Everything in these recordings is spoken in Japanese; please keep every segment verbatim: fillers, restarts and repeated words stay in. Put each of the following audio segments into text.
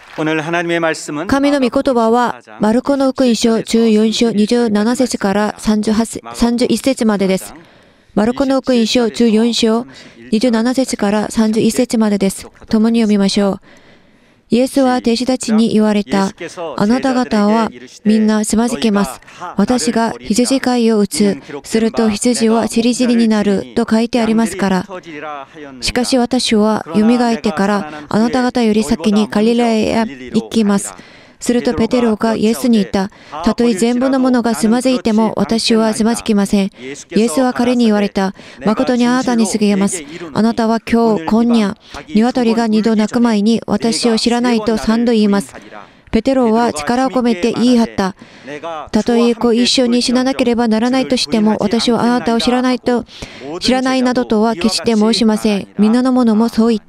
神の御言葉はマルコの福音書じゅうよん章にじゅうなな節からさんじゅういち節までです。マルコの福音書じゅうよん章にじゅうなな節からさんじゅういち節までです。共に読みましょう。イエスは弟子たちに言われた。あなた方はみんなつまずきます。私が羊飼いを打つ。すると羊はちりぢりになると書いてありますから。しかし私は蘇ってからあなた方より先にガリラヤへ行きます。するとペテロがイエスに言った。たとえ全部のものがつまずいても私はつまずきません。イエスは彼に言われた。誠にあなたに告げます。あなたは今日、今夜、鶏が二度鳴く前に私を知らないと三度言います。ペテロは力を込めて言い張った。たとえ一緒に死ななければならないとしても私はあなたを知らないと、知らないなどとは決して申しません。皆の者もそう言った。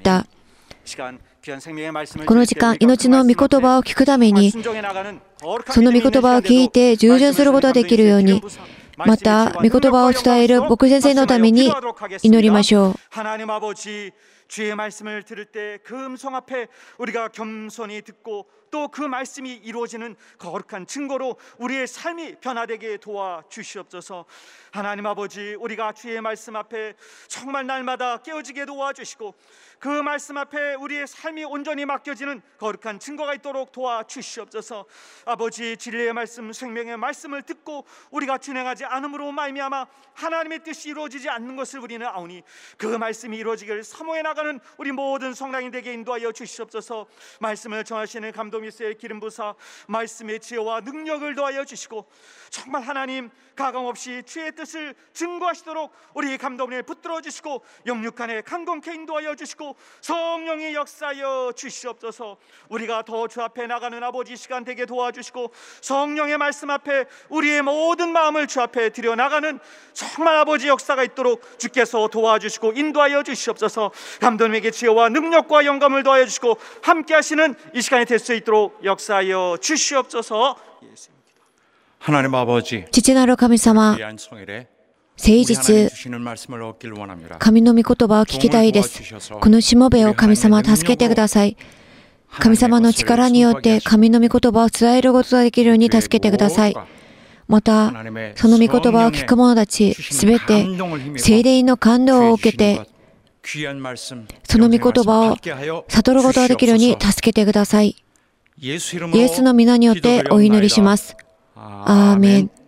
この時間、命の御言葉を聞くために、その御言葉を聞いて従順することができるように、また、御言葉を伝える僕先生のために祈りましょう。 주의 말씀을 들을 때 그 음성 앞에 우리가 겸손히 듣고 또 그 말씀이 이루어지는 거룩한 증거로 우리의 삶이 변화되게 도와주시옵소서. 하나님 아버지, 우리가 주의 말씀 앞에 정말 날마다 깨어지게 도와주시고 그 말씀 앞에 우리의 삶이 온전히 맡겨지는 거룩한 증거가 있도록 도와주시옵소서. 아버지, 진리의 말씀, 생명의 말씀을 듣고 우리가 진행하지 않음으로 말미암아 하나님의 뜻이 이루어지지 않는 것을 우리는 아오니 그 말씀이 이루어지기를 사모해 나가는 우리 모든 성랑이 되게 인도하여 주시옵소서. 말씀을 전하시는 감독미스의 기름부사 말씀의 지혜와 능력을 더하여 주시고 정말 하나님 가감없이 주의 뜻을 증거하시도록 우리 감독님을 붙들어 주시고 영육간에 강건케 인도하여 주시고 성령의 역사여 주시옵소서. 우리가 더 주 앞에 나가는 아버지 시간 되게 도와주시고 성령의 말씀 앞에 우리의 모든 마음을 주 앞에 드려 나가는 정말 아버지 역사가 있도록 주께서 도와주시고 인도하여 주시옵소서. 감독님에게 지혜와 능력과 영감을 더하여 주시고 함께 하시는 이 시간이 될 수 있도록 역사하여 주시옵소서. 하나님 아버지, 父なる神様、誠実、神の御言葉を聞きたいです。このしもべを神様助けてください。神様の力によって神の御言葉を伝えることができるように助けてください。また、その御言葉を聞く者たちすべて聖霊の感動を受けて、その御言葉を悟ることができるように助けてください。イエスの皆によってお祈りします。アーメン。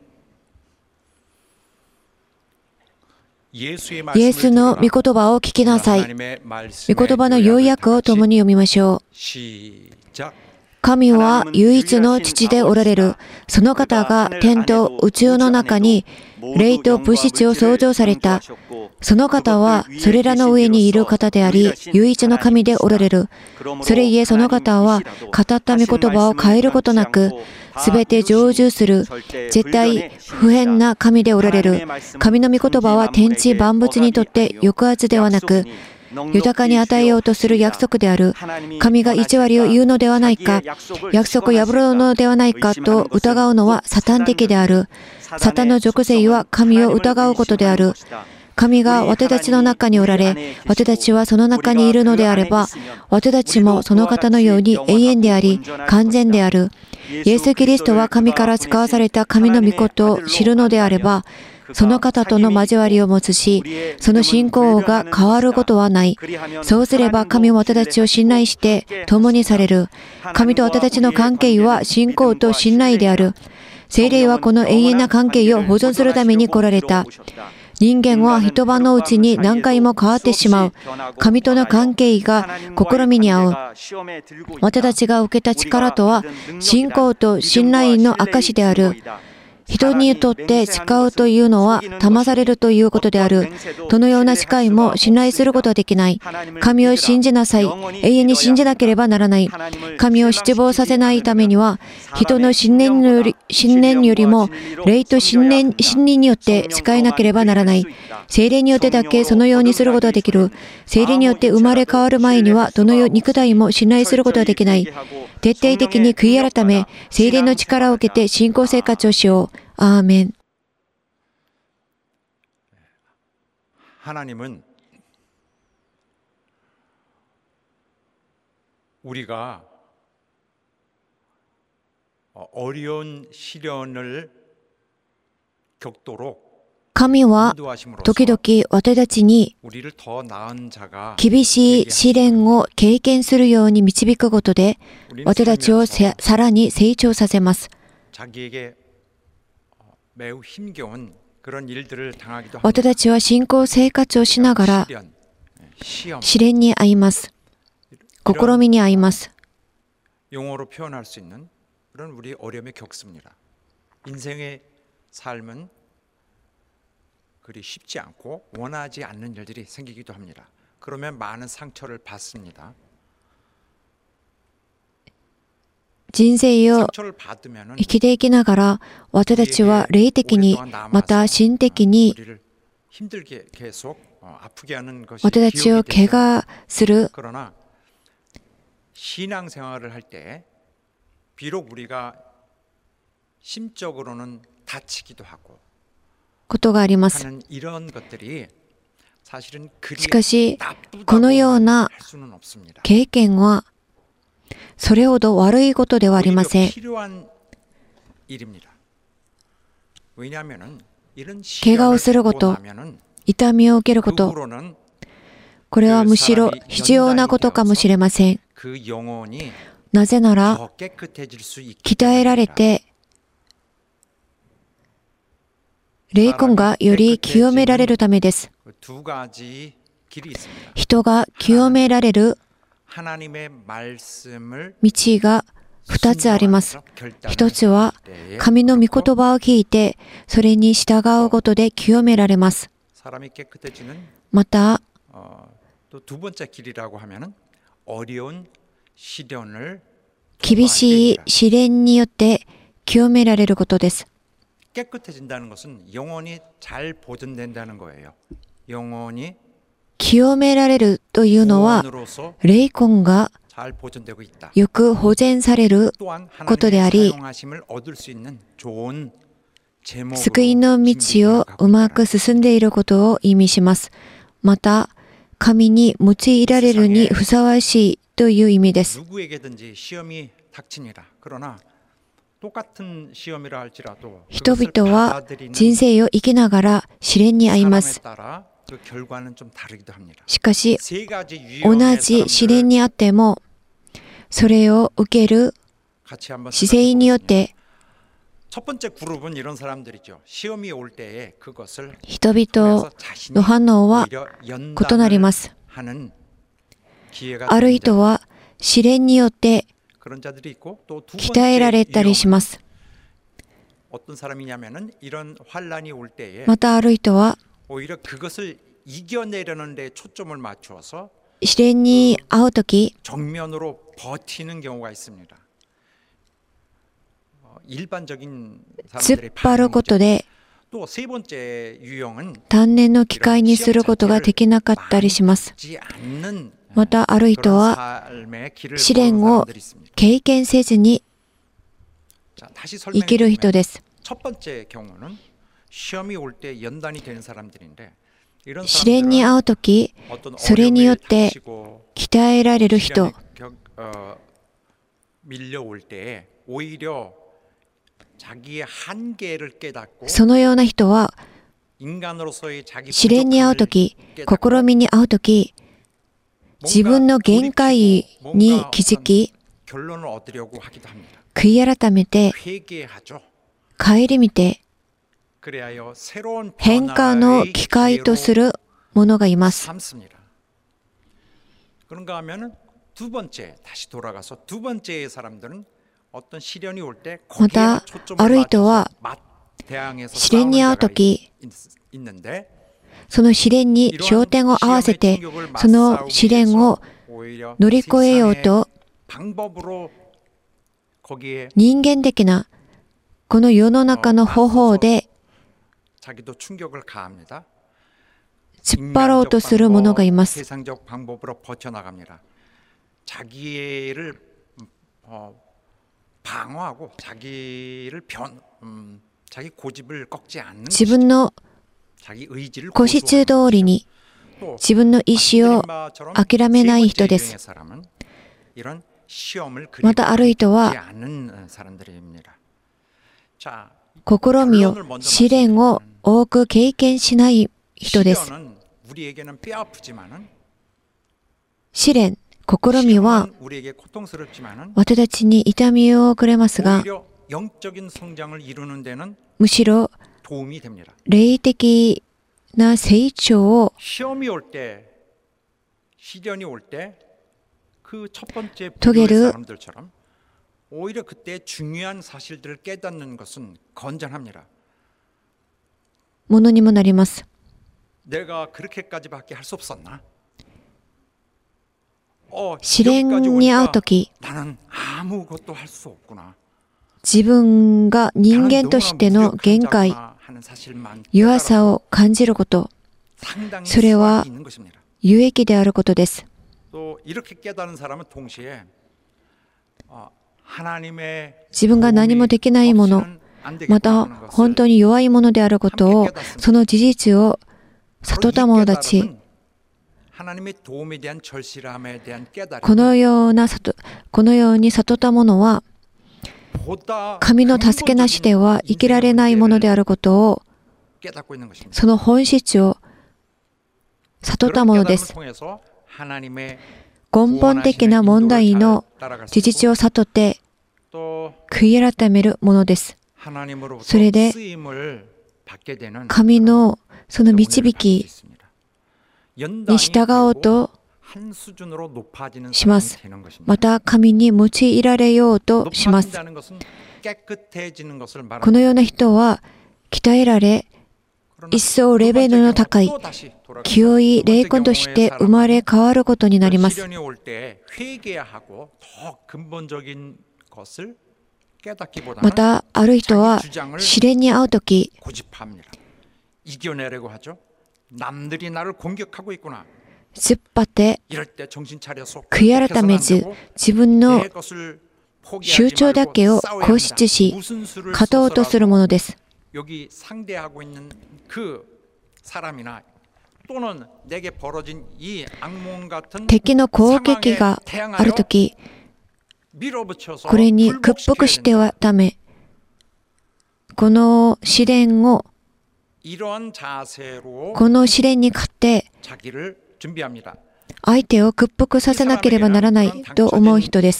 イエスの御言葉を聞きなさい。御言葉の要約を共に読みましょう。神は唯一の父でおられる。その方が天と宇宙の中に霊と物質を創造された。その方はそれらの上にいる方であり、唯一の神でおられる。それゆえその方は語った御言葉を変えることなく、すべて成就する絶対不変な神でおられる。神の御言葉は天地万物にとって抑圧ではなく、豊かに与えようとする約束である。神が偽りを言うのではないか、約束を破るのではないかと疑うのはサタン的である。サタンの属性は神を疑うことである。神が私たちの中におられ、私たちはその中にいるのであれば、私たちもその方のように永遠であり、完全である。イエス・キリストは神から使わされた神の御事を知るのであれば、その方との交わりを持つし、その信仰が変わることはない。そうすれば神は私たちを信頼して共にされる。神と私たちの関係は信仰と信頼である。聖霊はこの永遠な関係を保存するために来られた。人間は一晩のうちに何回も変わってしまう。神との関係が試みに合う。私たちが受けた力とは、信仰と信頼の証である。人にとって誓うというのは騙されるということである。どのような誓いも信頼することはできない。神を信じなさい。永遠に信じなければならない。神を失望させないためには、人の信念より、信念よりも、霊と信念、信任によって誓いなければならない。聖霊によってだけそのようにすることができる。聖霊によって生まれ変わる前には、どのよう肉体も信頼することができない。徹底的に悔い改め、聖霊の力を受けて信仰生活をしよう。アーメン。 하나님은 우리가 어려운 시련을 겪도록 神は時々私たちに 우리를 더 나은 자가 厳しい試練を経験するように導くことで私たちをさらに成長させます。 자기에게 매우 힘겨운 그런 일들을 당하기도 합니다. 私たちは信仰生活をしながら 시련, 시험, 試練に遭います。試みに遭います。 용어로 표현할 수 있는 그런 우리 어려움을 겪습니다. 인생의 삶은 그리 쉽지 않고 원하지 않는 일들이 생기기도 합니다. 그러면 많은 상처를 받습니다. 人生を 상처를 받으면은 生きていきながら私たちは霊的にまた心的に 우리를 힘들게 계속 어, 아프게 하는 것이 私たちを 기억이 怪我する 그러나 신앙생활을 할 때 비록 우리가 심적으로는 다치기도 하고 ことがあります。 하는 이런 것들이 사실은 그리 しかしこのような 할 수는 없습니다. 経験はそれほど悪いことではありません。 필요한 일입니다. 왜냐하면은 이런 怪我をする 시련을 こと 겪고 나면은 痛みを受けること 그후로는 これはむしろ必要なことかもしれません。 그 영혼이 なぜなら 더 깨끗해질 수 있기 鍛えられ 때문입니다. て霊魂がより清められるためです。 두 가지 길이 있습니다. 人が清められる 하나님의 말씀을 道が二つあります。一つは神の御言葉を聞いてそれに従うことで清められます。 사람이 깨끗해지는 また 어, 또 두 번째 길이라고 하면은 어려운 시련을 厳しい試練によって清められることです。 깨끗해진다는 것은 영혼이 잘 보존된다는 거예요. 영혼이 清められるというのは 구원으로서 霊魂が 잘 보존되고 있다. よく保全される 또한 ことであ 하나님의 り 사용하심을 얻을 수 있는 좋은 제목으로 救いの道をうまく進んでいることを意味します。また神に用いられるにふさわしいという意味です。 누구에게든지 시험이 닥치니라. 그러나 똑같은 시험이라 할지라도 人 그것을 々は 받아들이는 人生を生きながら試練に遭いま 사람에 す。 따라 그 결과는 좀 다르기도 합니다. しかし 세 가지 同 유형의 じ試 사람들을 練にあってもそれを受ける 같이 한번 姿勢によっ 생각해 て 첫 번째 그룹은 이런 사람들이죠. 시험이 올 때에 그것을 人々 통해서 자신이 の反応は 오히려 異なります。 하는 기회가 ある 됩니다. 人は試練によって 그런 자들이 있고 또 두 鍛えら 번째 れたりし 유형은 ます。 어떤 사람이냐면은 이런 환란이 올 때에 またある人は 오히려 그것을 이겨내려는 데 초점을 맞추어서 試練に遭うとき 정면으로 버티는 경우가 있습니다. 어, 일반적인 突っ 사람들의 張ること 반응이죠. で 또 세 번째 유형은 鍛錬の機会にすることができなかったりします。 받지 않는 またある人 그런 は 삶의 길을 試 걸은 練を 사람들이 있습니다. 経験せずに 자, 다시 生きる人 설명해 です。 첫 번째 경우는 시험이 올 때 연단이 되는 사람들인데 이런 試練に 사람들은 遭うとき 어떤 それによっ 어려움을 て 닥치고 鍛えられる人 시련이 격, 어, 밀려올 때 오히려 자기의 한계를 깨닫고 そのような人は 인간으로서의 자기 試練に遭うと 부족함을 き 깨닫고 試みに遭うとき自分の限界に気づき 결론을 얻으려고 하기도 합니다. 悔い改めて 회개하죠. 顧みて 그래야 새로운 変化の 변화의 機会とす 기회로 る者がいます。 삼습니다. 그런가 하면은 두 번째 다시 돌아가서 두 번째의 사람들은 어떤 시련이 올 때 거기에 また 초점을 ある人 맞춰서 は 맞대항해서 試練に遭うと 싸우는 자가 き 있, 있는데 その試練に焦点を合わせてその試練を 오히려 乗り越えようと 방법으로 거기에 人間的なこの世の中の方法で 자기도 충격을 가합니다. 突っ張ろうとする者がいます。 세상적 방법으로 버텨나갑니다. 자기를 어, 방어하고 자기를 변, 음, 자기 고집을 꺾지 않는 自分の 자기 의지를 固執通りに 또 自分の意思を 마처럼 諦めない人です。 세 번째 유형의 사람은 이런 またある人は試みを、試練を多く経験しない人です。試練、試みは私たちに痛みをくれますが、むしろ霊的な成長を遂げるものにもなります。試練に遭うとき、自分が人間としての限界、弱さを感じること、それは有益であることです。自分が何もできないもの、また本当に弱いものであることを、その事実を悟った者たち、このようなこのように悟った者は、神の助けなしでは生きられないものであることを、その本質を悟ったものです。根本的な問題の事実を悟って悔い改めるものです。それで神のその導きに従おうとします。また神に用いられようとします。このような人は鍛えられ、一層レベルの高い清い霊魂として生まれ変わることになります。またある人は試練に遭うとき、突っ張って悔い改めず、自分の主張だけを固執し勝とうとするものです。敵の攻撃があるとき、これに屈服してはダメ。この試練を、この試練に勝って相手を屈服させなければならないと思う人です。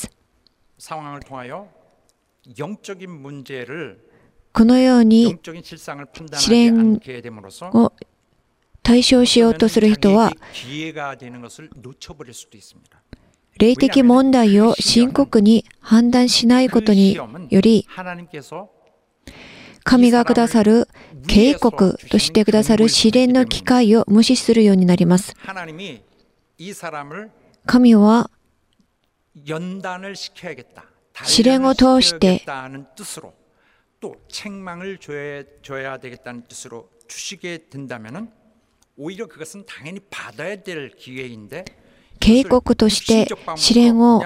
このように試練を対処しようとする人は、霊的問題を深刻に判断しないことにより、神がくださる警告としてくださる試練の機会を無視するようになります。神は試練を通して警告として試練を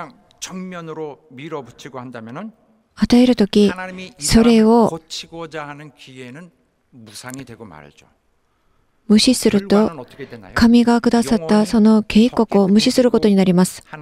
与えるとき、それを無視すると、神がくださったその警告を無視することになります。こ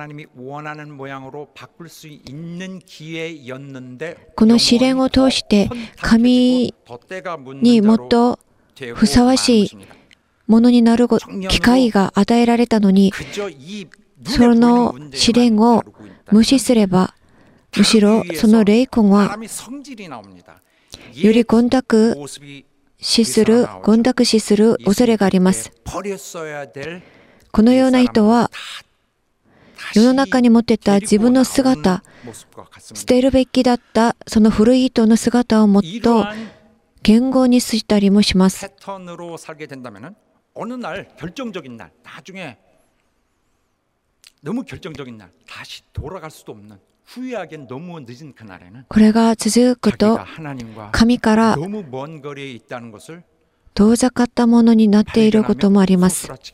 の試練を通して神にもっとふさわしいものになる機会が与えられたのに、その試練を無視すれば、むしろその霊魂はより混濁死する、混濁死する恐れがあります。このような人は世の中に持っていた自分の姿、捨てるべきだったその古い人の姿をもっと言語にしたりもします。これが続くと、神から遠ざかったものになっていることもあります。こ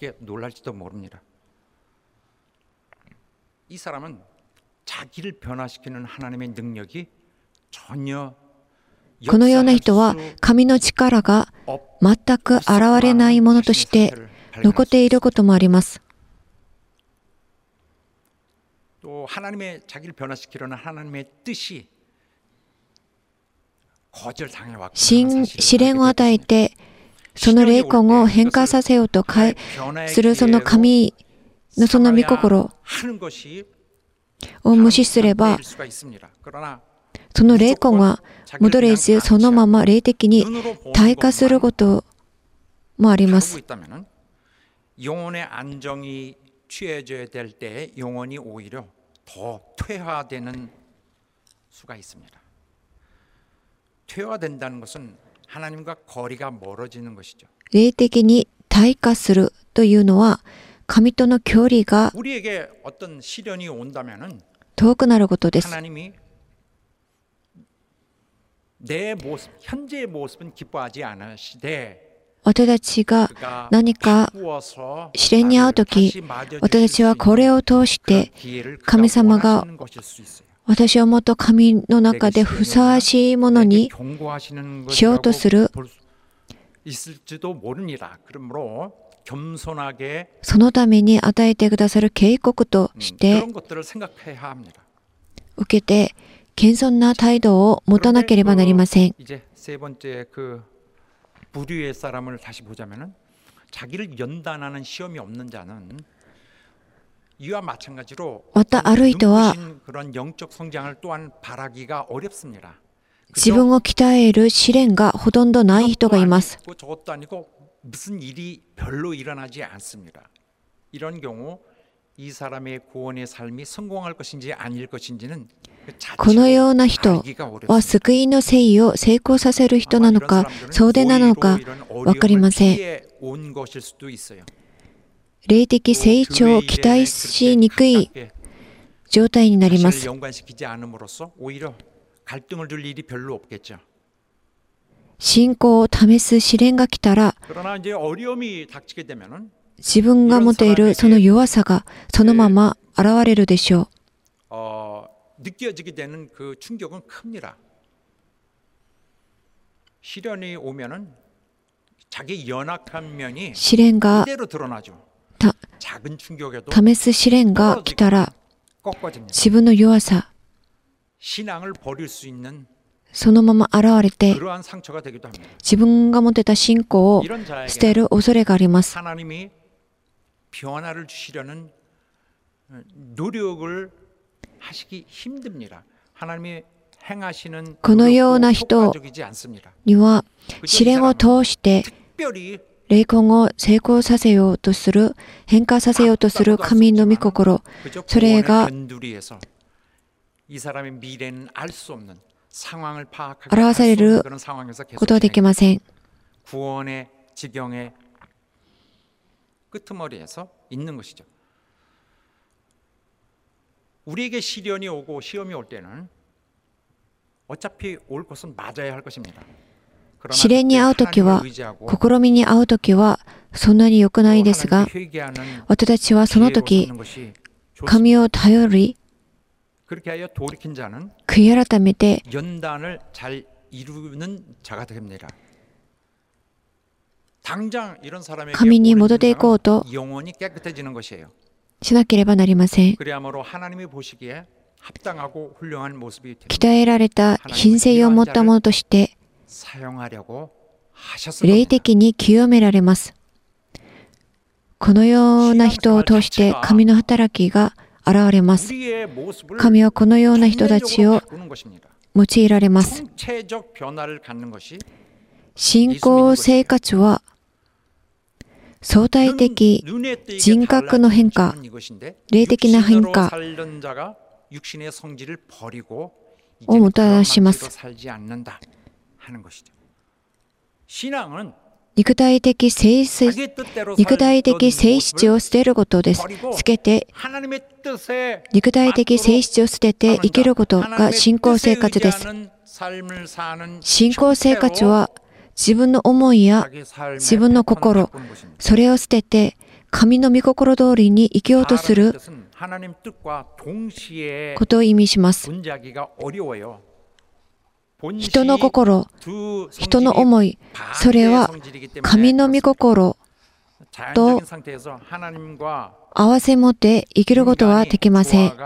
のような人は神の力が全く現れないものとして残っていることもあります。 또 하나님의 자기를 변화시키려는 하나님의 뜻이 거절당해왔고 新試練を与えてその霊魂を変化させようとするその神のその御心を無視すればその霊魂は戻れずそのまま霊的に退化することもあります。 영혼의 안정이 취해져야 될 때 영혼이 오히려 더 퇴화되는 수가 있습니다. 퇴화된다는 것은 하나님과 거리가 멀어지는 것이죠. 霊的に退化するというのは神との距離が 우리에게 어떤 시련이 온다면은 遠くなることです。 하나님이 내 모습, 현재의 모습은 기뻐하지 않으시되 私たちが何か試練に遭うとき、私たちはこれを通して神様が私をもっと神の中でふさわしいものにしようとするそのために与えてくださる警告として受けて謙遜な態度を持たなければなりません。 부류의 사람을 다시 보자면은 자기를 연단하는 시험이 없는 자는 이와 마찬가지로 눈부신 그런 영적 성장을 또한 바라기가 어렵습니다. 自分を鍛える試練がほとんどない人がいます。 저것도 아니고 무슨 일이 별로 일어나지 않습니다. 이런 경우 이 사람의 구원의 삶이 성공할 것인지 아닐 것인지는 このような人は救いの誠意を成功させる人なのかそうでなのか分かりません。霊的成長を期待しにくい状態になります。信仰を試す試練が来たら自分が持っているその弱さがそのまま現れるでしょう。 느껴지게 되는 그 충격은 큽니다. 시련이 오면은 자기 연약한 면이 그대로 드러나죠. 작은 충격에도 試す試練が来たら自分の弱さ 신앙을 버릴 수 있는 そのまま現れて 그러한 상처가 되기도 합니다. 自分が持っていた信仰を捨てる恐れがあります。 하나님이 변화를 주시려는 노력을 하시기 힘듭니다. 하나님이 행하시는 このような人には試練を通して霊魂を成功させようとする変化させようとする神の御心それが表されることはできません。 구원의 지경의 끄트머리에서 있는 것이죠. 우리에게 시련이 오고 시험이 올 때는 어차피 올 것은 맞아야 할 것입니다. 試練に遭うときは、試みに遭うときはそんなに良くないですが、私たちはその時、神を頼り、悔い改めて、神に戻っていこうとしなければなりません。鍛えられた品性を持ったものとして、霊的に清められます。このような人を通して神の働きが現れます。神はこのような人たちを用いられます。信仰生活は相対的人格の変化、霊的な変化をもたらします。肉体的性質、肉体的性質を捨てることです。捨てて、肉体的性質を捨てて生きることが信仰生活です。信仰生活は自分の思いや自分の心、それを捨てて神の御心通りに生きようとすることを意味します。人の心、人の思い、それは神の御心と合わせ持って生きることはできません。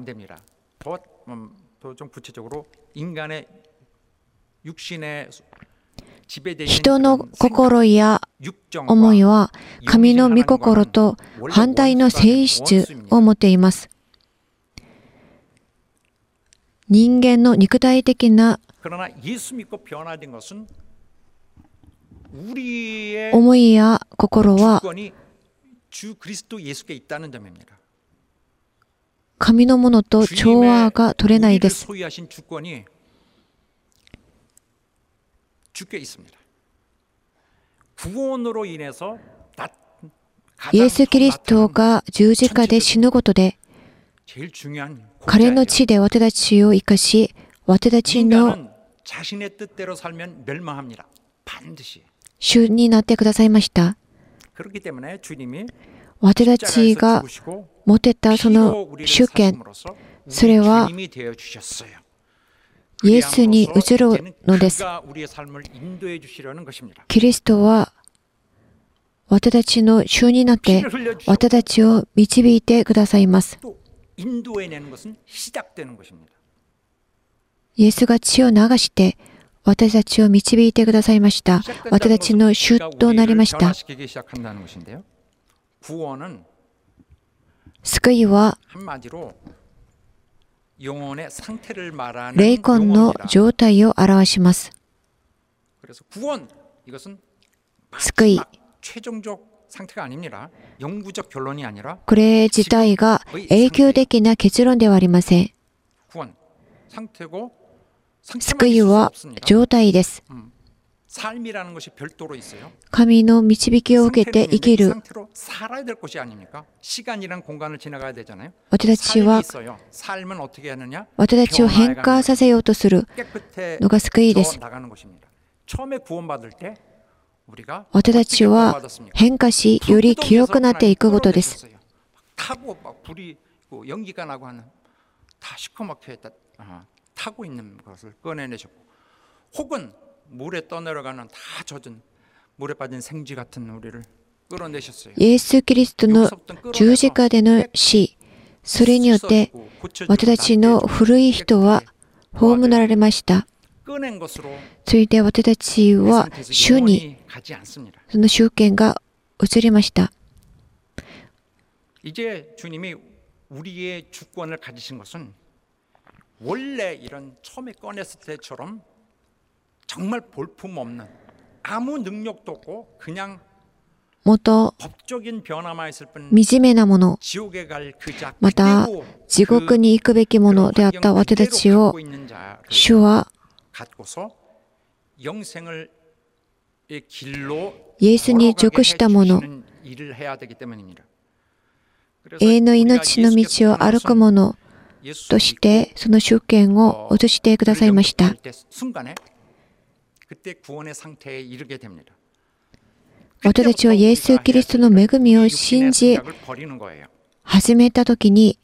人の心や思いは神の御心と反対の性質を持っています。人間の肉体的な思いや心は神のものと調和が取れないです。イエス・キリストが十字架で死ぬことで、彼の血で私たちを生かし、私たちの主になってくださいました。私たちが持ってたその主権、それはイエスに移るのです。キリストは私たちの主になって私たちを導いてくださいます。イエスが血を流して私たちを導いてくださいました。私たちの主となりました。救いは霊魂の状態を表します。救い、これ自体が永久的な結論ではありません。救いは状態です。神の導きを受けて生きる。私たちは私たちを変化させようとするのが救いです。私たちは変化し、より清くなっていくことです。イエス・キリストの十字架での死、それによって私たちの古い人は葬られました。それで私たちは主にその主権が移りました。もっと惨めなもの、また地獄に行くべきものであった私たちを、主はイエスに属したもの、永遠の命の道を歩くものとしてその主権を移してくださいました。私たちはイエス・キリストの恵みを信じ始めたときに、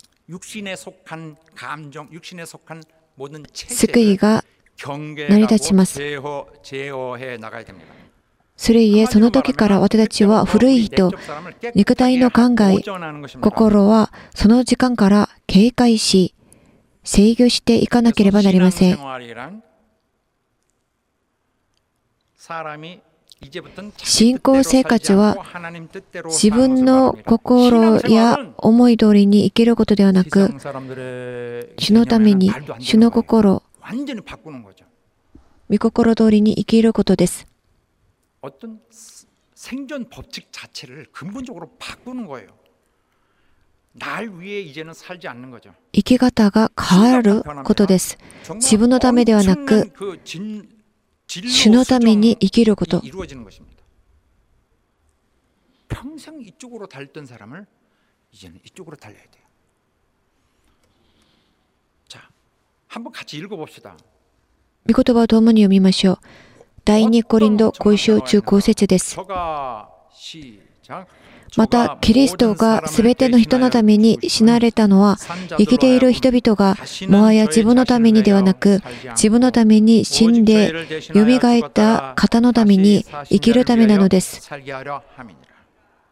救いが成り立ちます。それゆえ、その時から私たちは古い人、肉体の考え、心はその時間から警戒し、制御していかなければなりません。信仰生活は自分の心や思い通りに生きることではなく、主のために主の心、御心通りに生きることです。生き方が変わることです。自分のためではなく、主のために生きること。御言葉を共に読みましょう。第二コリントご章じゅうご節です。また、キリストがすべての人のために死なれたのは、生きている人々がもはや自分のためにではなく、自分のために死んでよみがえった方のために生きるためなのです。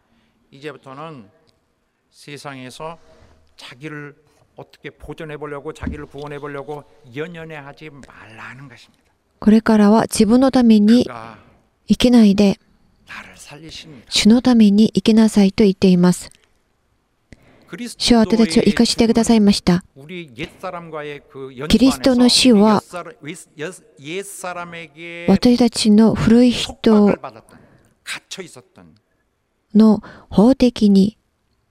이제부터는 세상에서 자기를 어떻게 보존해 보려고 자기를 구원해 보려고 연연해 하지 말라는 것입니다. これからは自分のために生きないで、主のために生きなさいと言っています。主は私たちを生かしてくださいました。キリストの死は私たちの古い人の法的に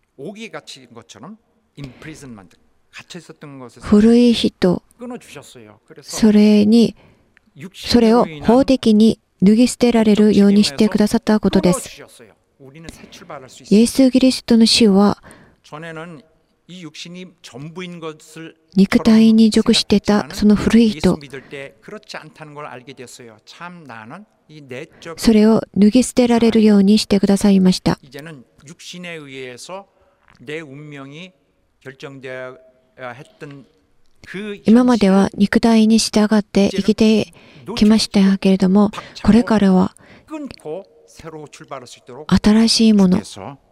古い人、それにそれを法的に脱ぎ捨てられるようにしてくださったことです。イエス・キリストの死は肉体に属していたその古い人、それを脱ぎ捨てられるようにしてくださいました。今までは肉体に従って生きてきましたけれども、これからは新しいもの、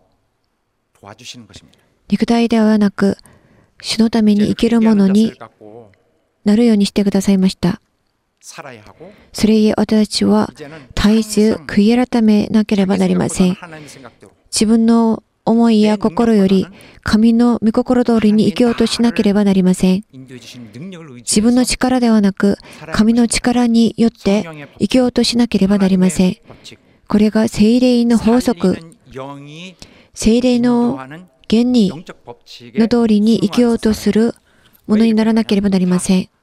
肉体ではなく主のために生きるものになるようにしてくださいました。それゆえ私たちは絶えず悔い改めなければなりません。自分の思いや心より神の御心通りに生きようとしなければなりません。自分の力ではなく神の力によって生きようとしなければなりません。これが聖霊の法則、聖霊の原理の通りに生きようとするものにならなければなりません。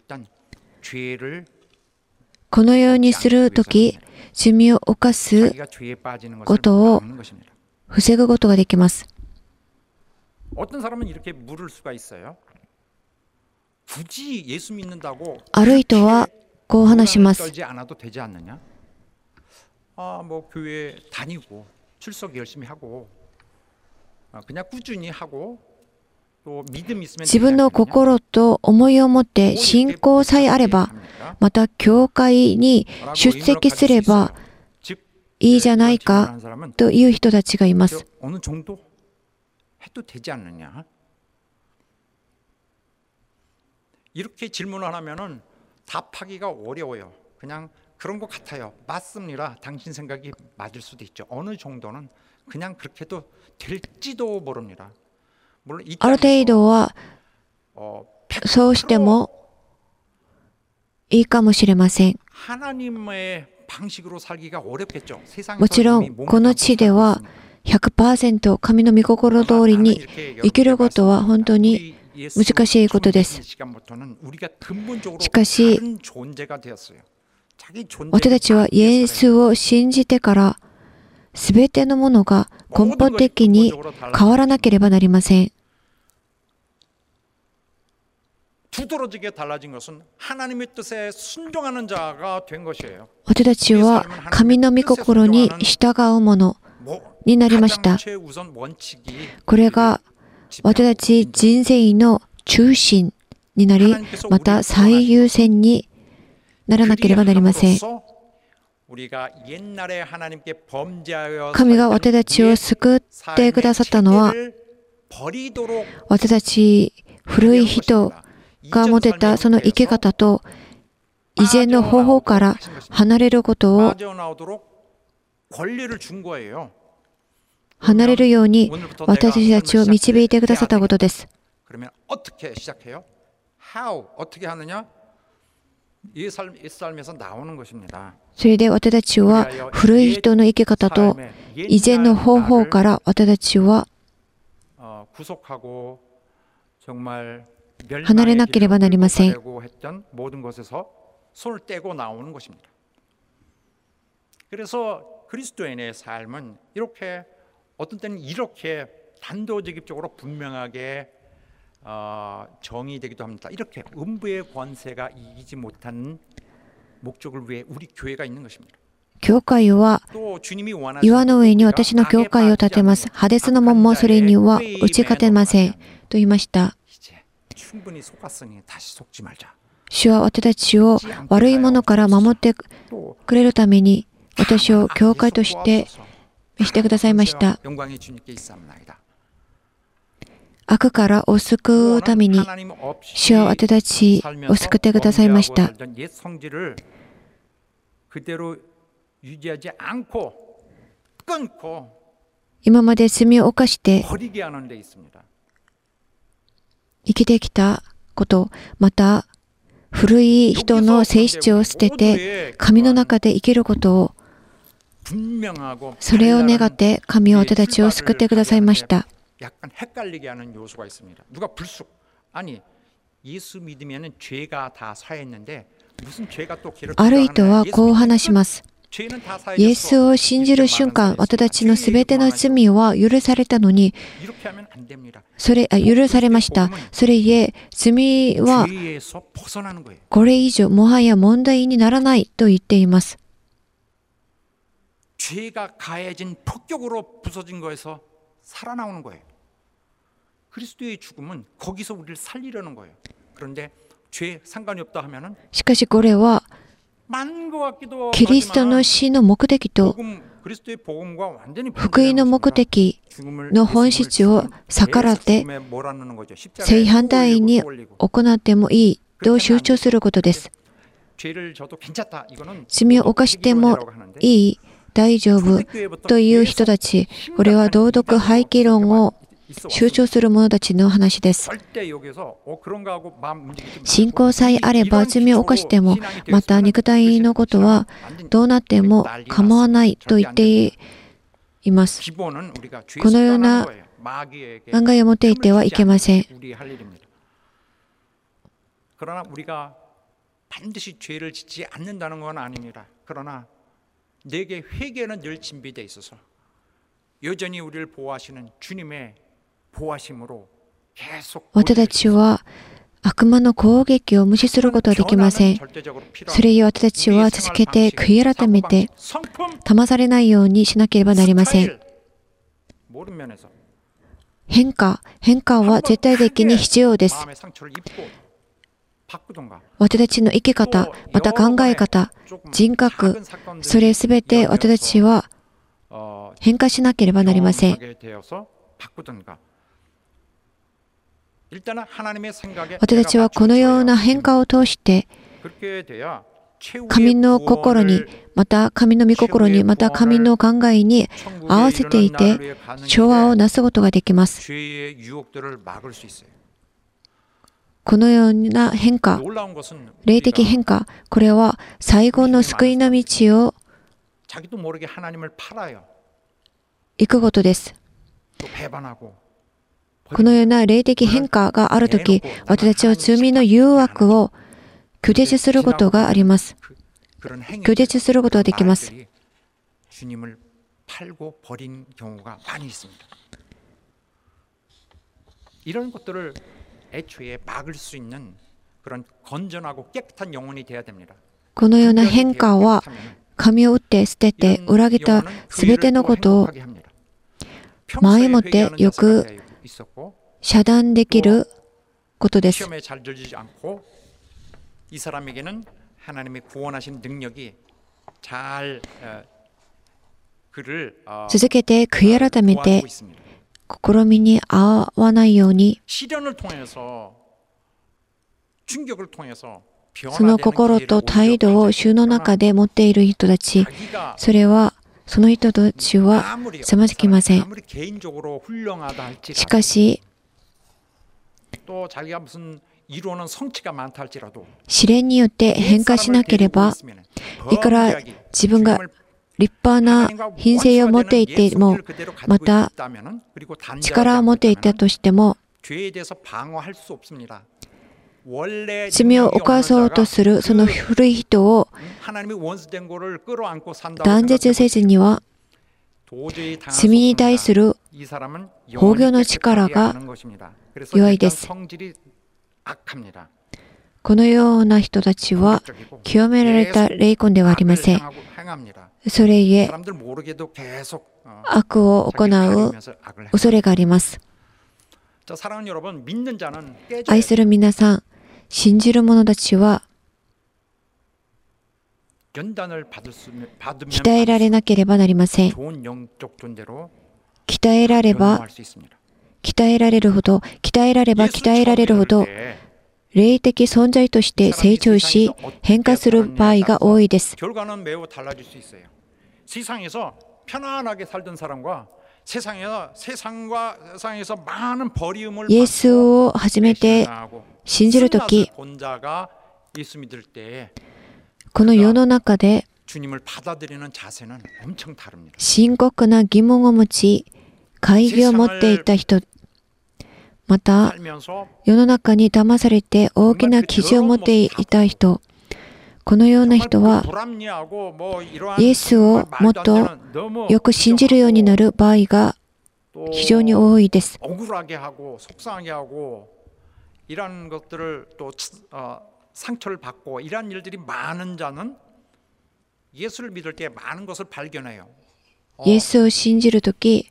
このようにするとき、罪を犯すことを防ぐことができます。ある人はこう話します。自分の心と思いを持って信仰さえあれば、また教会に出席すればいいじゃないかという人たちがいます。ある程度はそうしてもいいかもしれません。もちろんこの地では ひゃくパーセント 神の御心通りに生きることは本当に難しいことです。しかし私たちはイエスを信じてからすべてのものが根本的に変わらなければなりません。私たちは神の御心に従うものになりました。これが私たち人生の中心になり、また最優先にならなければなりません。神が私たちを救ってくださったのは、私たち古い人が持てたその生き方と以前の方法から離れることを離れるように私たちを導いてくださったことです。それで私たちは古い人の生き方と以前の方法から私たちは離れなければなりません。教会は岩の上に私の教会を建てます。ハデスの門もそれには打ち勝てませんと言いました。主は私たちを悪いものから守ってくれるために私を教会としてしてくださいました。悪からを救うために主は私たちを救ってくださいました。今まで罪を犯して生きてきたこと、また古い人の性質を捨てて神の中で生きることを、それを願って神は私たちを救ってくださいました。ある人はこう話します。イエスを信じる瞬間、私たちのすべての罪は許されたのに、それあ許されました。それゆえ、罪はこれ以上もはや問題にならないと言っています。 죄가 가해진 폭격으로 부서진 거에서 살아나오는 거예요. 그리스도의 죽음은 거기서 우리를 살리려는 거예요. 그런데 죄 상관이 없다 하면은 しかしこれはキリストの死の目的と福音の目的の本質を逆らって正反対に行ってもいいと主張することです。罪を犯してもいい、大丈夫という人たち、これは道徳廃棄論を主張する者たちの話です。信仰さえあれば罪を犯しても、また肉体のことはどうなっても構わないと言っています。このような考えを持っていてはいけません。 내게 회개는 늘 준비되어 있어서 여전히 우리를 보호하시는 주님의 보호하심으로 계속 私たちは悪魔の攻撃を無視することはできません。それゆえ私たちは続けて悔い改めて騙されないようにしなければなりません。変化、変化は絶対的に必要です。私たちの生き方、また考え方、人格、それすべて私たちは変化しなければなりません。私たちはこのような変化を通して神の心に、また神の御心に、また神の考えに合わせていて調和をなすことができます。このような変化、霊的変化、これは最後の救いの道を行くことです。このような霊的変化があるとき、私たちは罪の誘惑を拒絶することがあります。拒絶することができます。このような変化は神を打って捨てて裏切ったすべてのことを前もってよく遮断できることです。続けて悔い改めて試みに合わないように、その心と態度を主の中で持っている人たち、それはその人たちはつまずきません。しかし試練によって変化しなければ、いくら自分が立派な品性を持っていても、また力を持っていたとしても、罪を犯そうとするその古い人を断絶せずには、罪に対する防御の力が弱いです。このような人たちは清められた霊魂ではありません。それゆえ悪を行う恐れがあります。愛する皆さん、信じる者たちは 연단을 받을 수, 받으면 鍛えられなければなりません。 좋은 영적 존재로 鍛えられば 변화할 수 있습니다. 鍛えられるほど、鍛えられば鍛えられるほど、霊的存在として成長し、変化する場合が多いです。 결과는 매우 달라질 수 있어요. 세상에서 편안하게 살던 사람과 세상에서 세상과 세상에서 많은 버리움을 イエスを初めて信じるとき、 본 자가 예수 믿을 때 この世の中で 주님을 받아들이는 자세는 엄청 다릅니다. 深刻な疑問を持ち、懐疑を持っていた人、また 살면서 世の中に騙されて大きな記事を持っていた人、このような人は 불합리하고 뭐 이러한 イエスをもっとよく信じるようになる場合が非常に多いです。 억울하게 하고 속상하게 하고 이런 것들을 또 어, 상처를 받고 이런 일들이 많은 자는 예수를 믿을 때 많은 것을 발견해요. イエスを信じるとき、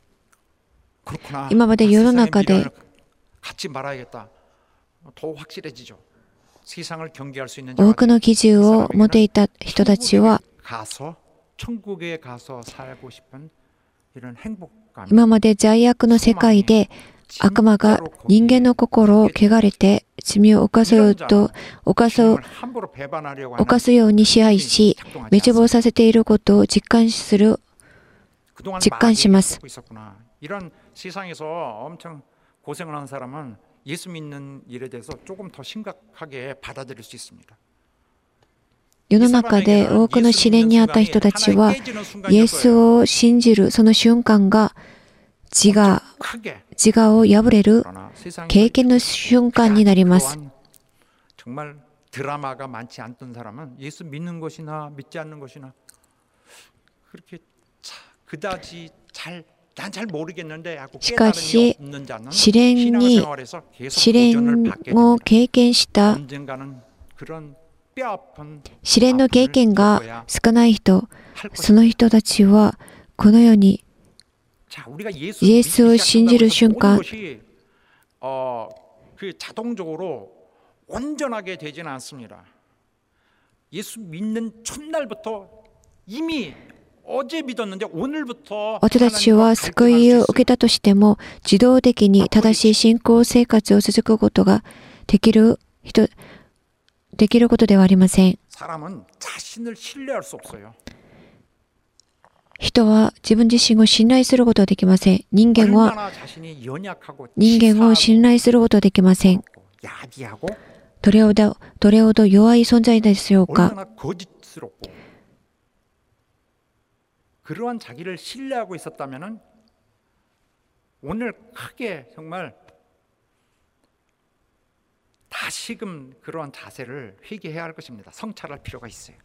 그렇구나. 今まで世の中で 갖지 말아야겠다. 더 확실해지죠. 세상을 경계할 수 있는 多くの記事を持っていた人たちは 가서 천국에 가서 살고 싶은 이런 행복감. 今まで罪悪の世界で悪魔が人間の心を汚れて罪を犯そうと犯そう犯すように支配し滅亡させていることを実感する実感します。 이런 세상에서 엄청 고생을 하는 사람은 예수 믿는 일에 대해서 조금 더 심각하게 받아들일 수 있습니다. 世の中で多くの試練にあった人たちはイエスを信じるその瞬間が自我、自我を破れる経験の瞬間になります。 정말 드라마가 많지 않던 사람은 예수 믿는 것이나 믿지 않는 것이나 그렇게 그다지 잘 난 잘 모르겠는데 하고 깨달음이 없는 자는 신앙생활에서 계속 도전을 받게 됩니다. 経験した 언젠가는 그런 뼈아픈 試練の経験が少ない人、その人たちはこのようにイエスを信じる瞬間、 어, 그 자동적으로 온전하게 되지는 않습니다. 예수 믿는 첫날부터 이미 어제 믿었는데 오늘부터 私たちは救いを受けたとしても自動的に正しい信仰生活を続くことができる人、できることではありません。 사람은 자신을 신뢰할 수 없어요. 人は自分自身を信頼することはできません。人間は 얼마나 자신이 연약하고 人間を信頼することはできません。 야비하고 どれほど、どれほど弱い存在でしょうか。 얼마나 거짓스럽고 그러한 자기를 신뢰하고 있었다면은 오늘 크게 정말 다시금 그러한 자세를 회개해야 할 것입니다. 성찰할 필요가 있어요.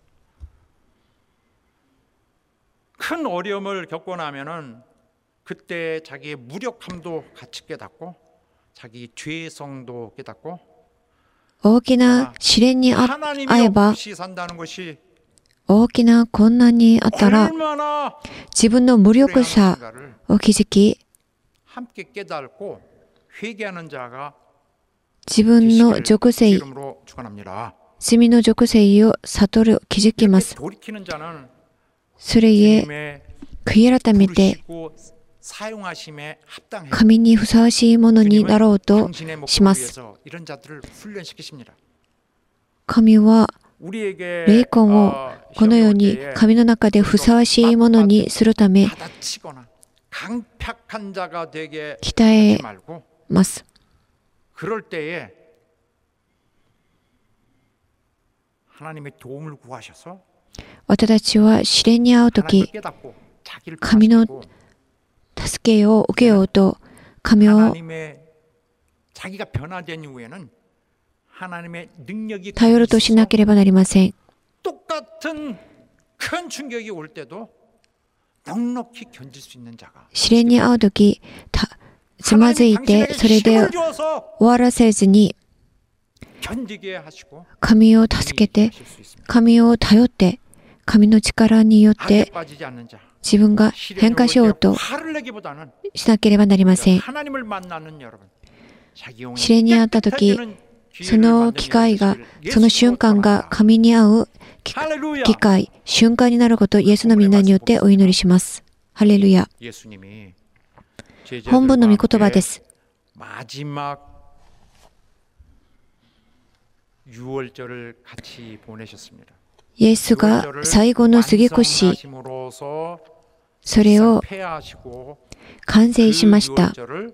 큰 어려움을 겪고 나면은 그때 자기의 무력함도 같이 깨닫고 자기 죄성도 깨닫고 大きな試練にあえば 없이 산다는 것이 大きな困難にあったら自分の無力さを気づき 함께 깨닫고 회개하는 자가 自分の属性、 이름으로 축원합니다. 罪の属性を悟る気づきます。 돌이키는 자는 それゆえ 주님의 悔い改めて 부르시고 사용하심에 합당해요. 神にふさわしいものになろうと 당신의 목표를 します。 위해서 이런 자들을 훈련시키십니다. 神は 우리에게 霊魂を 어, このように神の中でふさわしいものにするため 받아치거나 강팍한 자가 되게 鍛え 하지 말고 ます。 그럴 때에 하나님의 도움을 구하셔서 私たちは試練に遭うと 하나님을 き 깨닫고 자기를 神の 변화시키고 助けを受けようと神を 하나님의 자기가 변화된 이후에는 하나님의 능력이 頼るとしなければなりません。 똑같은 큰 충격이 올 때도 넉넉히 견딜 수 있는 자가 試練に遭うときつまずいてそれで終わらせずに 견디게 하시고 神を助けて神を頼って神の力によって 악에 빠지지 않는 자 自分が変化しようと 화를 내기보다는 しなければなりません。 하나님을 만나는 여러분 試練に遭ったときその機会が、その瞬間が神に会う機会、瞬間になることをイエスの皆によってお祈りします。ハレルヤ。本文の御言葉です。イエスが最後の過越、それを完成しました。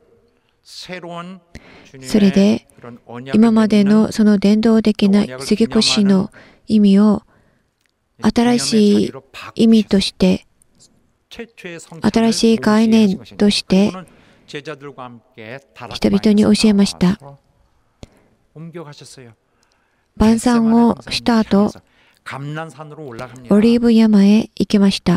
それで今までのその伝統的な過越の意味を新しい意味として、新しい概念として人々に教えました。晩餐をした後、オリーブ山へ行きました。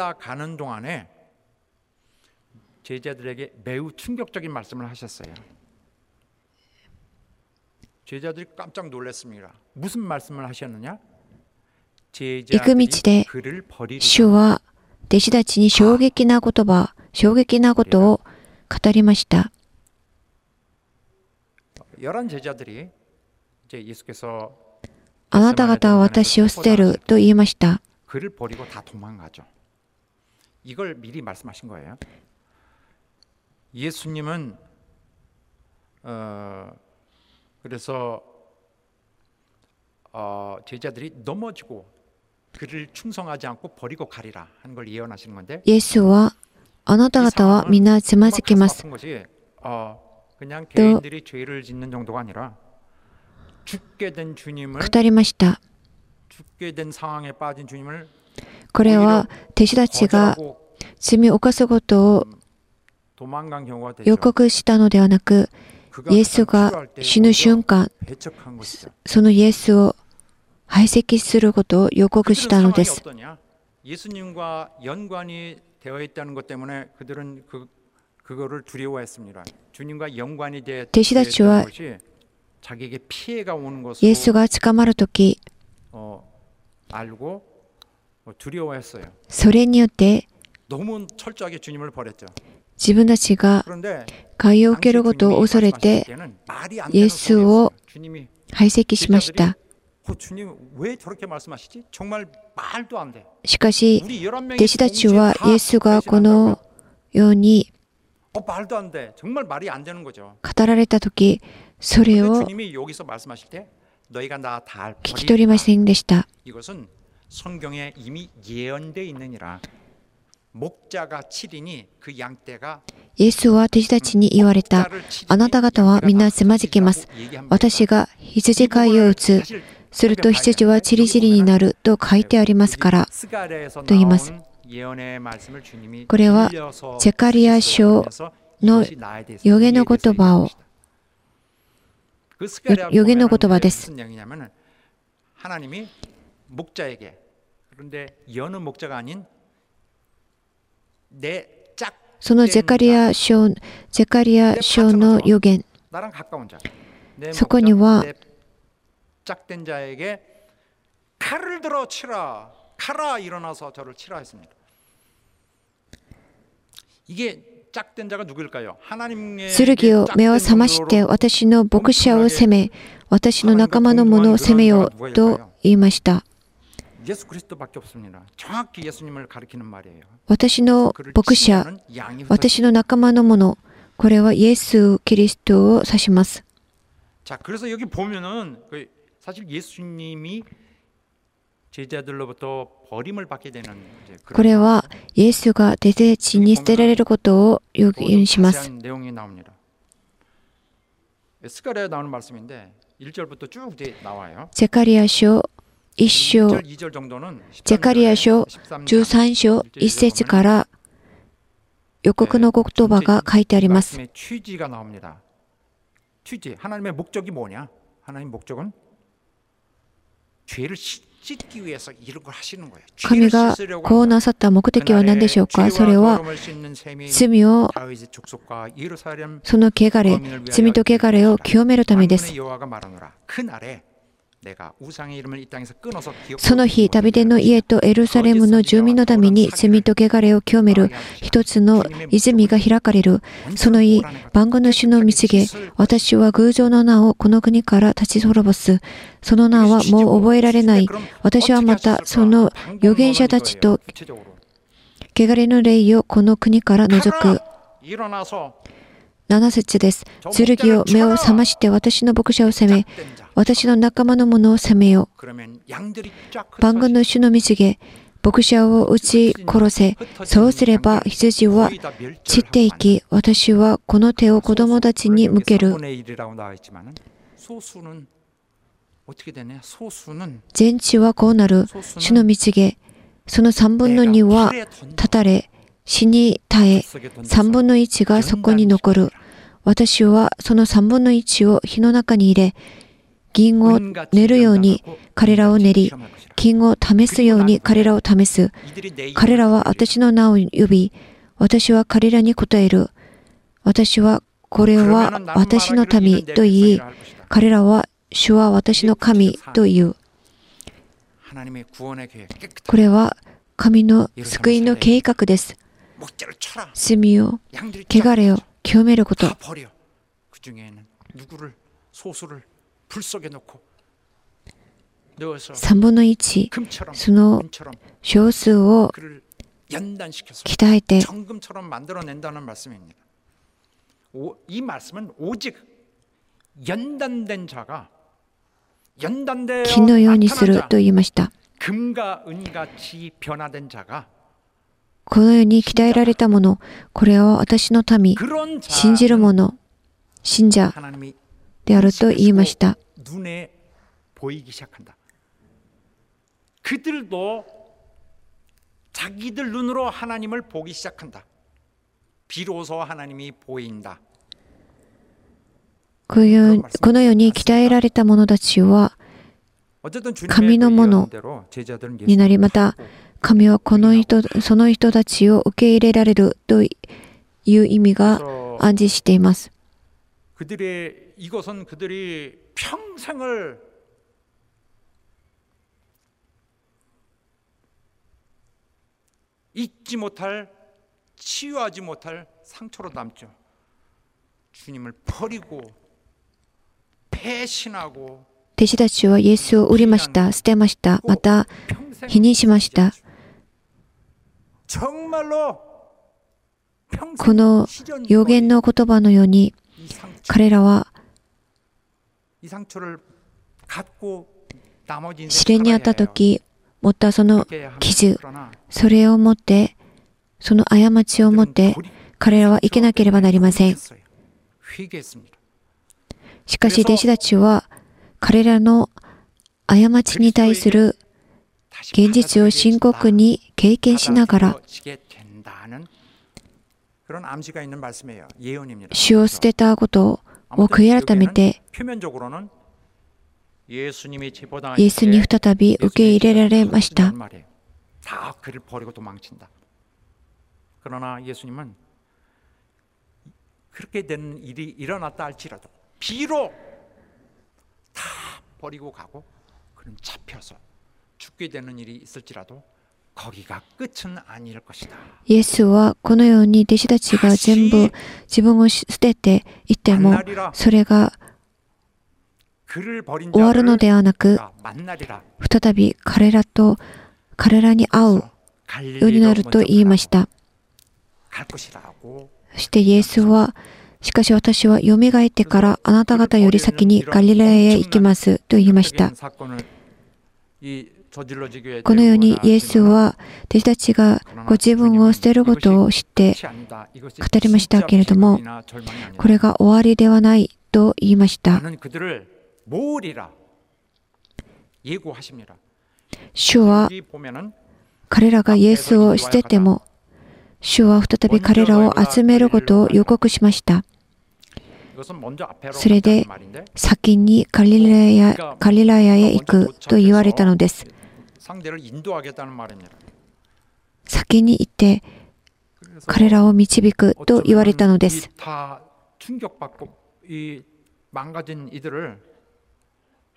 行く道で主は弟子たちに衝撃な言葉、衝撃なことを語りました。あなた方は私を捨てると言いました。 예수님은 어 그래서 어 제자들이 넘어지고 그를 충성하지 않고 버리고 가리라 하는 걸 예언하시는 건데. イエスはあなた方は皆つまずきます。 어 그냥 개인들이 죄를 짓는 정도가 아니라 죽게 된 주님을 語りました。 죽게 된 상황에 빠진 주님을 これは弟子たちが罪を犯すことを予告したのではなく、イエスが死ぬ瞬間、そのイエスを排斥することを予告したのです。弟子たちはイエスが捕まるとき、それによって自分たちが害を受けることを恐れてイエスを排斥しました。しかし弟子たちはイエスがこのように語られたとき、それを聞き取りませんでした。イエスは弟子たちに言われた。あなた方はみんなつまずきます。私が羊飼いを打つ。すると羊はチリチリになると書いてありますからと言います。これはゼカリア書の預言の言葉を預言の言葉です。そのゼカリア書、ゼカリア書の預言、そこには 짝된 자에게 칼을 들어 치라, 칼아 일어나서 저를 치라 했습니다. 이게 짝된 자가 누구일까요? 하나님의 剣を目を覚まして私の牧者を責め、私の仲間の者を責めようと言いました。 예수 그리스도밖에 없습니다. 정확히 예수님을 가리키는 말이에요. 私の牧者、私の仲間の者、これはイエス・キリストを指します。 자, 그래서 여기 보면은 그 사실 예수님이 제자들로부터 버림을 받게 되는 これはイエスが弟子たちに捨てられることを予言します。 내용이 나옵니다. 스가랴에 나오는 말씀인데 일 절부터 쭉 나와요. ゼカリア書いっ章、ゼカリア書じゅうさん章いっ節から予告の言葉が書いてあります。 취지가 나옵니다. 취지, 하나님의 목적이 뭐냐? 하나님 목적은 죄를 씻기 위해서 이런 걸 하시는 거예요. 神がこうなさった目的は何でしょうか。それは罪を、その汚れ、罪と汚れを清めるためです。 その日、ダビデの家とエルサレムの住民のために罪と汚れを清める一つの泉が開かれる。その日、万軍の主の御告げ、私は偶像の名をこの国から立ち滅ぼす。その名はもう覚えられない。私はまたその預言者たちと汚れの霊をこの国から除く。なな節です。剣を目を覚まして私の牧者を責め、私の仲間の者を責めよ。万軍の主の御告げ、牧者を撃ち殺せ。そうすれば羊は散っていき、私はこの手を子供たちに向ける。全地はこうなる。主の御告げ、その三分の二は断たれ、死に絶え、三分の一がそこに残る。私はその三分の一を火の中に入れ、銀を練るように彼らを練り、金を試すように彼らを試す。彼らは私の名を呼び、私は彼らに答える。私はこれは私の民と言い、彼らは主は私の神と言う。これは神の救いの計画です。罪を、汚れを清めること。三分の一、その少数を鍛えて、金のようにすると言いました。このように鍛えられたもの、これは私の民、信じる者、信者であると言いました。 그들도 자기들 눈으로 하나님을 보기 시작한다. 비로소 하나님이 보인다. このように鍛えられた者たちは神のものになり、また神はこの人、その人たちを受け入れられるという意味が暗示しています。 그들의 이것은 그들이 평생을 잊지 못할, 치유하지 못할 상처로 남죠. 주님을 버리고 배신하고 弟子たちはイエスを売りました、捨てました、また否認しました。この預言の言葉のように、彼らは試練にあったとき持ったその傷、それを持って、その過ちを持って、彼らは生きなければなりません。しかし弟子たちは、彼らの過ちに対する現実を深刻に経験しながら、主を捨てたことを悔い改めて、イエスに再び受け入れられました。 그러나 예수님은 그렇게 된 일이 일어났다 할지라도 비록 다 버리고 가고 그는 잡혀서 죽게 되는 일이 있을지라도 거기가 끝은 아닐 것이다. イエスはこのように弟子たちが全部自分を捨てていても、それが終わるのではなく、再び彼らと彼らに会うようになると言いました。そしてイエスは、しかし私はよみがえってからあなた方より先にガリラヤへ行きますと言いました。このようにイエスは弟子たちがご自分を捨てることを知って語りましたけれども、これが終わりではないと言いました。主は彼らがイエスを捨てても、主は再び彼らを集めることを予告しました。それで先にガリラヤ、ガリラヤへ行くと言われたのです。先に行って彼らを導くと言われたのです。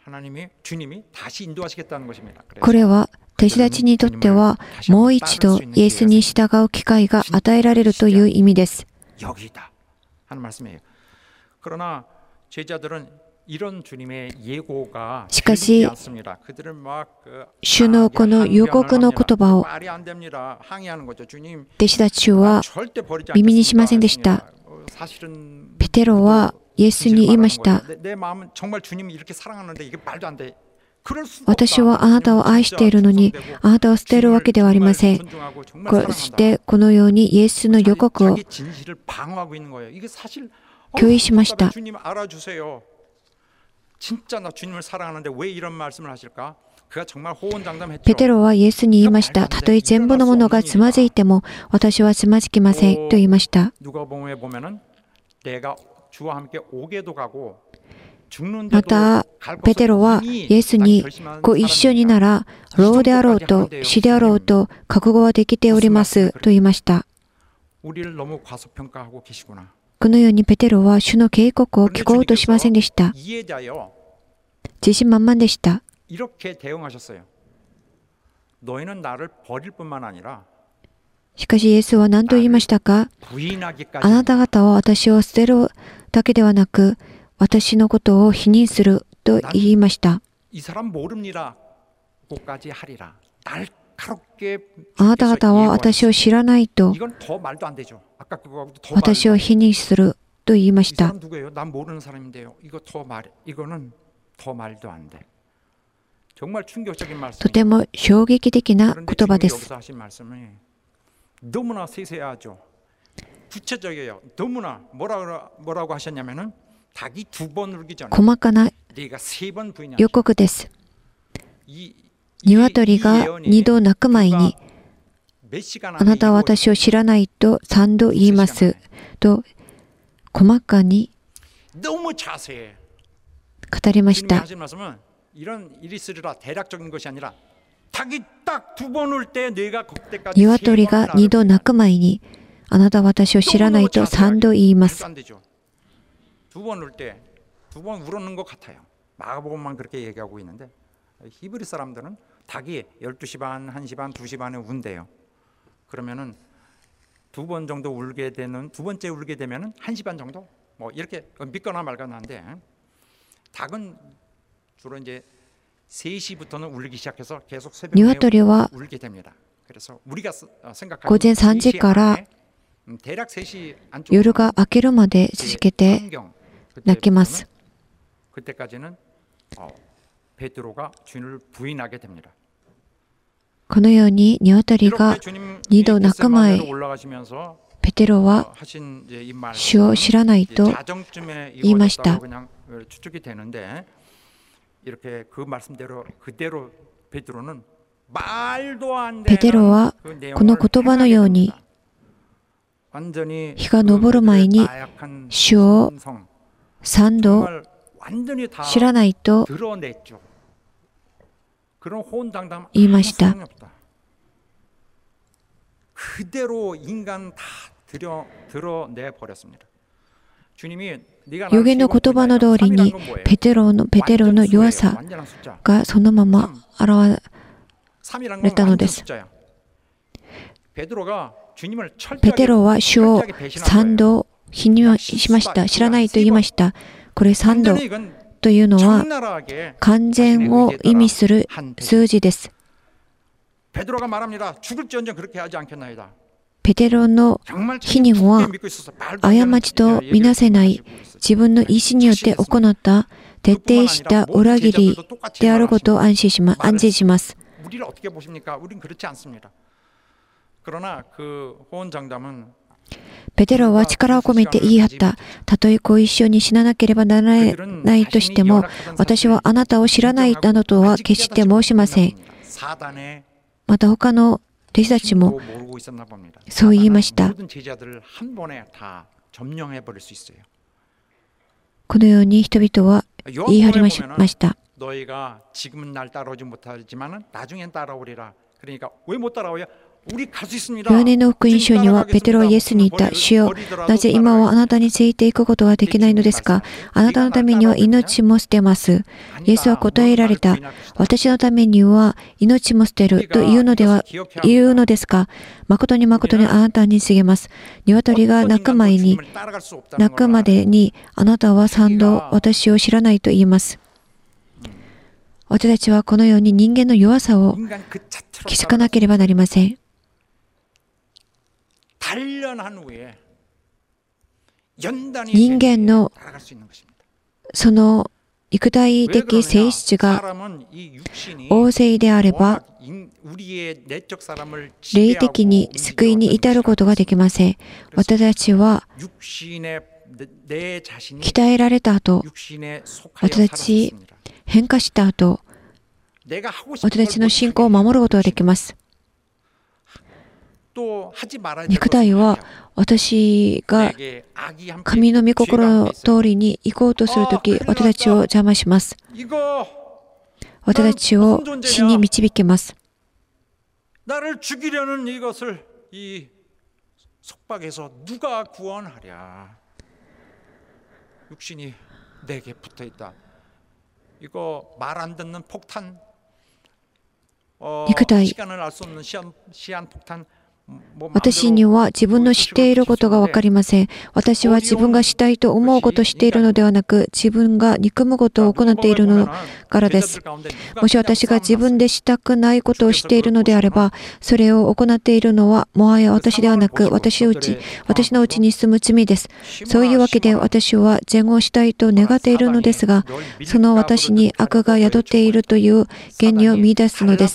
これは弟子たちにとってはもう一度イエスに従う機会が与えられるという意味です。しかし、主のこの予告の言葉を弟子たちは耳にしませんでした。ペテロはイエスに言いました。私はあなたを愛しているのに、あなたを捨てるわけではありません。そしてこのようにイエスの予告を拒否しました。ペテロはイエスに言いました。たとえ全部のものがつまずいても、私はつまずきませんと言いました。また、ペテロはイエスにご一緒になら、老であろうと死であろうと覚悟はできておりますと言いました。このようにペテロは主の警告を聞こうとしませんでした。自信満々でした。しかしイエスは何と言いましたか？あなた方は私を捨てるだけではなく、私のことを否認すると言いました。あなた方は私を知らないと、私を否認すると言いました。とても衝撃的な言葉です。細かな予告です。鶏が二度鳴く前に、あなたは私を知らないと三度言いますと細かに語りました。鶏が二度鳴く前に、あなたは私を知らないと三度言います。 그러면은 두 번 정도 울게 되는 두 번째 울게 되면은 한 시 반 정도 뭐 이렇게 믿거나 말거나 한데 닭은 주로 이제 세 시부터는 울기 시작해서 계속 새벽에 울게 됩니다. 그래서 우리가 생각하는 午前さんじから夜が明けるまで続けて鳴きます。 그때까지는 베드로가 주님을 부인하게 됩니다. このように鶏が二度鳴く前、ペテロは主を知らないと言いました。ペテロはこの言葉のように日が昇る前に主を三度知らないと言いました。預言の言葉の通りにペテロのペテロの弱さがそのまま現れたのです。ペテロは主を三度否認しました。知らないと言いました。これ三度というのは完全を意味する数字です。ペテロの否認は過ちとみなせない自分の意思によって行った徹底した裏切りであることを安心しま、安心します。ペテロは力を込めて言い張った。たとえご一緒に死ななければならないとしても、私はあなたを知らないなどとは決して申しません。また他の弟子たちもそう言いました。このように人々は言い張りました。 ヨハネの福音書にはペテロはイエスに言った。主よ、なぜ今はあなたについていくことができないのですか。あなたのためには命も捨てます。イエスは答えられた。私のためには命も捨てるというのでは、言うのですか。誠に誠にあなたに告げます。鶏が鳴く前に、鳴くまでにあなたは三度私を知らないと言います。私たちはこのように人間の弱さを気づかなければなりません。人間のその肉体的性質が旺盛であれば、霊的に救いに至ることができません。私たちは鍛えられた後、私たち変化した後、私たちの信仰を守ることができます。肉体は私が神の御心の通りに行こうとするとき、私たちを邪魔します。私たちを死に導きます。肉体、私には自分の知っていることが分かりません。私は自分がしたいと思うことをしているのではなく、自分が憎むことを行っているのからです。もし私が自分でしたくないことをしているのであれば、それを行っているのはもはや私ではなく、私のうち、私のうちに住む罪です。そういうわけで私は善をしたいと願っているのですが、その私に悪が宿っているという原理を見出すのです。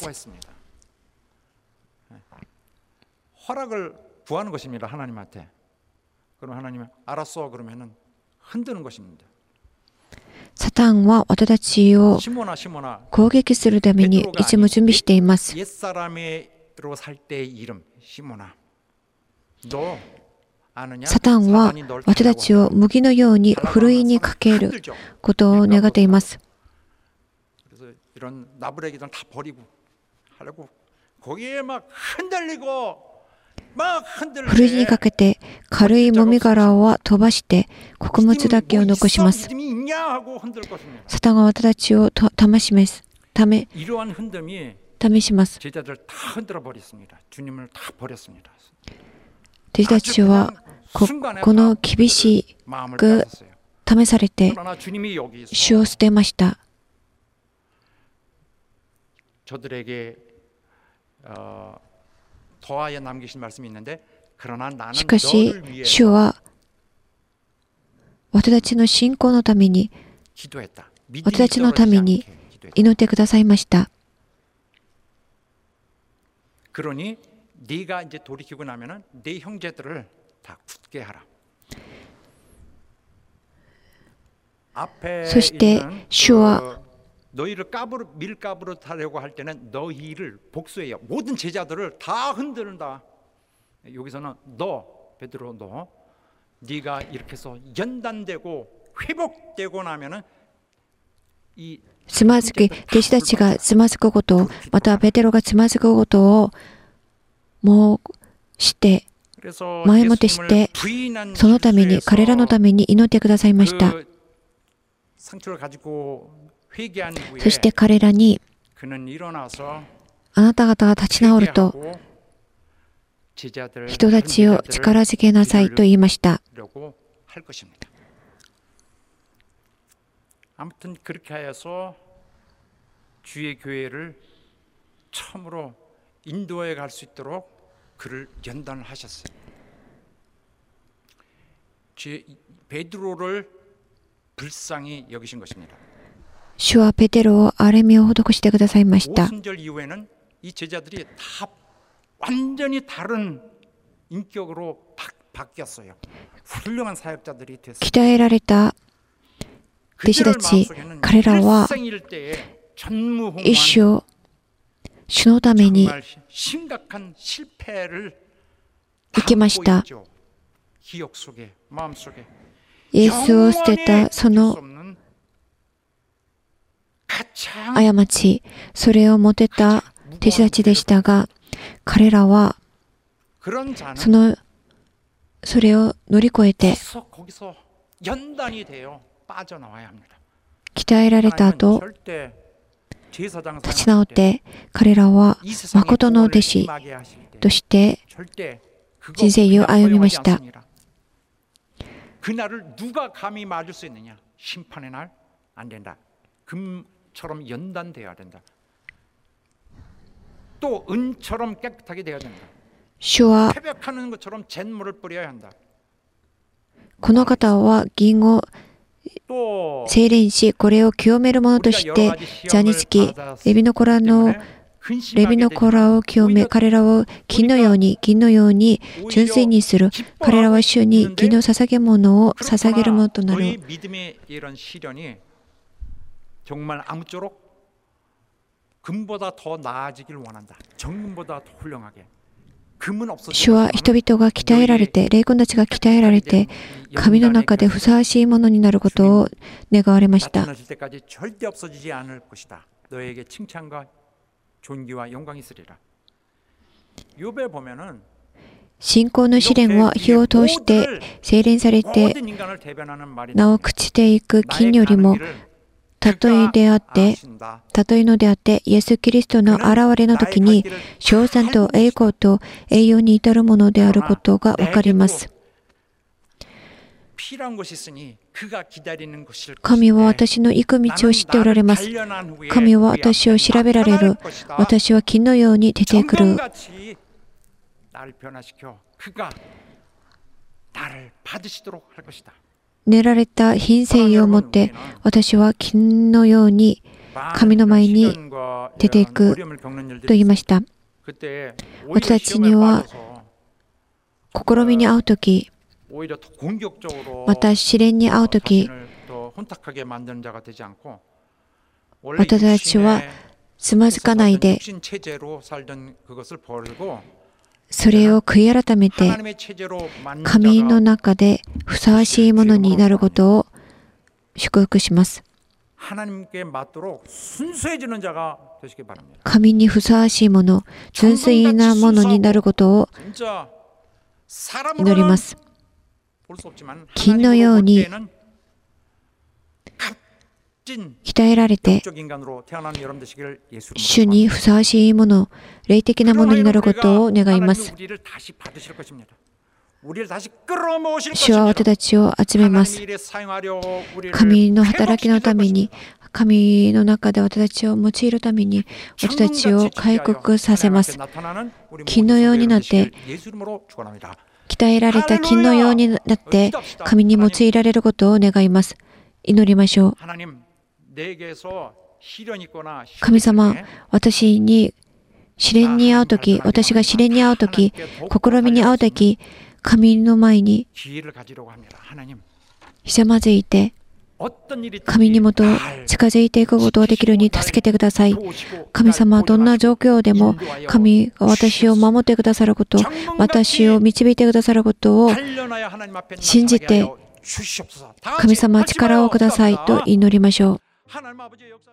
허락을 구하는 것입니다. 하나님한테. 그럼 하나님은 알았어 그러면은 흔드는 것입니다. サタンは私たちを攻撃するためにいつも準備しています。サタンは私たちを麦のようにふるいにかけることを願っています。ふるいにかけて軽いもみ殻は飛ばして穀物だけを残します。サタンは私たちを試します。試します。弟子たちはこ, この厳しく試されて主を捨てました。しかし主は私たちの信仰のために、私たちのために祈ってくださいました。そして主は 너희를 까부로 밀가부로 타려고 할 때는 너희를 복수해요. 모든 제자들을 다 흔드는다. 여기서는 너 베드로 너 네가 이렇게 해서 연단되고 회복되고 나면은 이 つまずき、弟子たちがつまずくことを、またペテロがつまずくことをもうして、前もってして、そのために、彼らのために祈ってくださいました。そして彼らに、あなた方が立ち直ると、人たちを力づけなさいと言いました。 아무튼 그렇게 하여서 주의 교회를 처음으로 인도해 갈 수 있도록 그를 연단을 하셨어요. 베드로를 불쌍히 여기신 것입니다. 主はペテロを憐れみを施してくださいました。 오순절 이후에는 이 제자들이 다 완전히 다른 인격으로 바뀌었어요. 훌륭한 사역자들이 됐어요. 鍛えられた弟子たち、彼らは一生主のために生きました。イエスを捨てたその過ち、それを持てた弟子たちでしたが、彼らはそのそれを乗り越えて鍛えられた後、立ち直って彼らは誠の弟子として人生を歩みました。主はこの方は銀を精錬し、これを清めるものとして座につき、レビの子らのレビの子らを清め、彼らを金のように銀のように純粋にする。彼らは主に銀の捧げ物を捧げるものとなる。主は人々が鍛えられて、霊魂たちが鍛えられて、神の中でふさわしいものになることを願われました。信仰の試練は火を通して精錬されて、なお朽ちていく金よりも、たとえであって、たとえのであって、イエス・キリストの現れの時に、称賛と栄光と栄養に至るものであることがわかります。神は私の行く道を知っておられます。神は私を調べられる。私は金のように出てくる。練られた品性を持って私は金のように神の前に出ていくと言いました。私たちには試みに遭うとき、また試練に遭うとき、私たちはつまずかないで、それを悔い改めて神の中でふさわしいものになることを祝福します。神にふさわしいもの、純粋なものになることを祈ります。金のように鍛えられて、主にふさわしいもの、霊的なものになることを願います。主は私たちを集めます。神の働きのために、神の中で私たちを用いるために、私たちを回復させます。金のようになって、鍛えられた金のようになって、神に用いられることを願います。祈りましょう。神様、私に試練に遭うとき、私が試練に遭うとき、試みに遭うとき、神の前にひざまずいて、神にもと近づいていくことができるように助けてください。神様、どんな状況でも神が私を守ってくださること、私を導いてくださることを信じて、神様、力をくださいと祈りましょう。